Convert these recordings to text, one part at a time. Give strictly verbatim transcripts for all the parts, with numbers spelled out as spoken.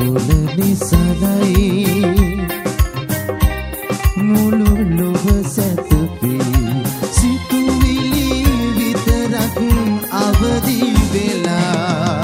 කුල නිසලයි මුළු ලොව සැතපී සිතුවිලි විතරක් අවදි වෙලා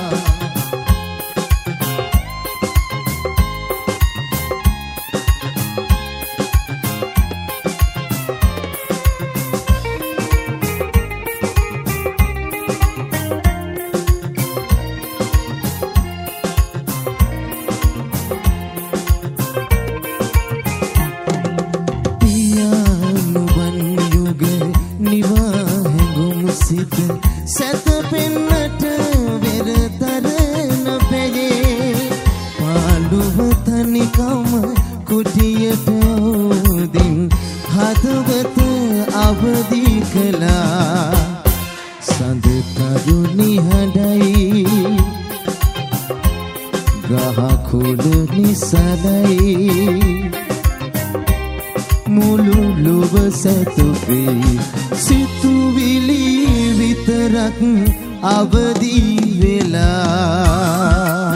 සැතපෙන්නට වෙරතරන පෙරේ පාළුව තනිකම කුටියට ඕදින් හදවත අවදි කළා සඳ තරුණි හඬයි ගහ කුල නිසලයි මුළු ලොව සැතපී සිතුවිලි විතරක් අවදි වෙලා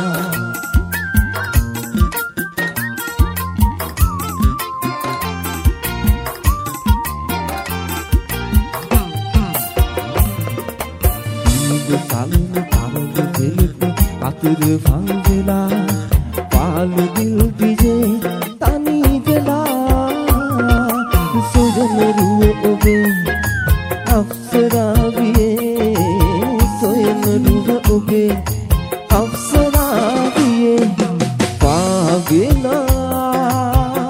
කලින් පරද කෙලිප අතුරු වංගලා පාළු දිල් දිජේ තනි වෙලා සුජනරුව ඔබේ අප්සරාවියේ සොයනරුව ඔබේ අප්සරාවියේ පාවෙලා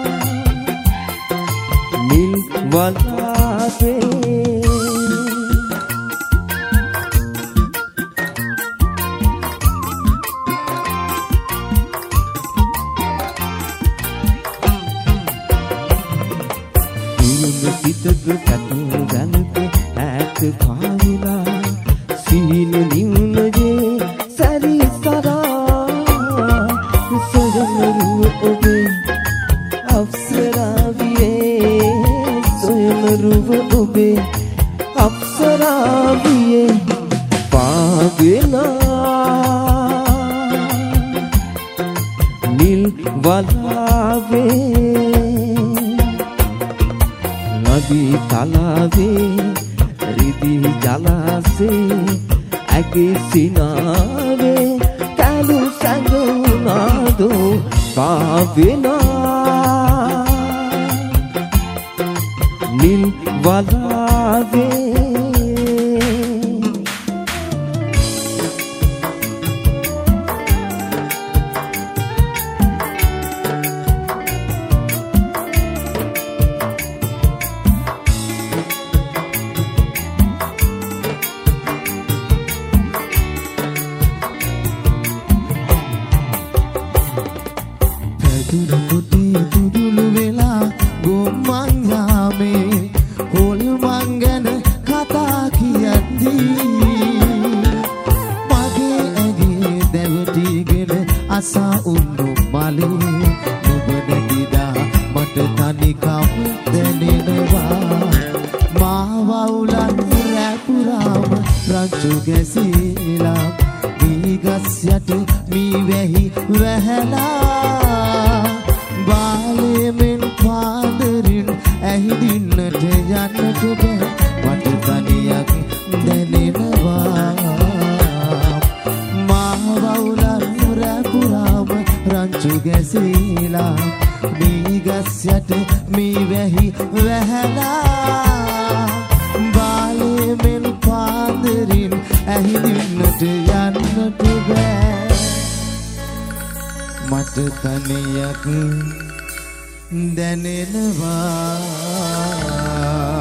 නිල් වලාපේ සිතක කැටු ගලක ඈත පාවිලා සීන නිම්නජේ සැරිසරා සොයනරුව ඔබේ අප්සරාවියේ සොයනරුව ඔබේ අප්සරාවියේ පාවෙලා නිල් වලාවේ නදී තලාවේ රිදී ජලාසේ ඇගේ සිනාවේ කැලු සැඟුනාදෝ පාවෙනා නිල් වලාවේ තුරුළු වෙලා ගොම්මන් යාමේ හොල් මං ගැන කතා කියද්දී මගේ ඇගේ දැවටිගෙන අසා උන්නු මලේ නුඹ නැතිදා මට තනිකම් දැනෙනවා මාවුලන් රැපුරාම රංචු ගැසීලා මීගස් යට මී වැහි වැහැලා බාලෙමෙන් පාදරින් ඇහිදින්නට යන්නට බෑ මට තනියක් දැනෙනවා මාවුලන් රැපුරාම රංචු ගැසීලා මීගස් යට මී වැහි වැහැලා බාලෙමෙන් පාදරින් ඇහිදින්නට යන්නට බෑ මට තනියක් දැනෙනවා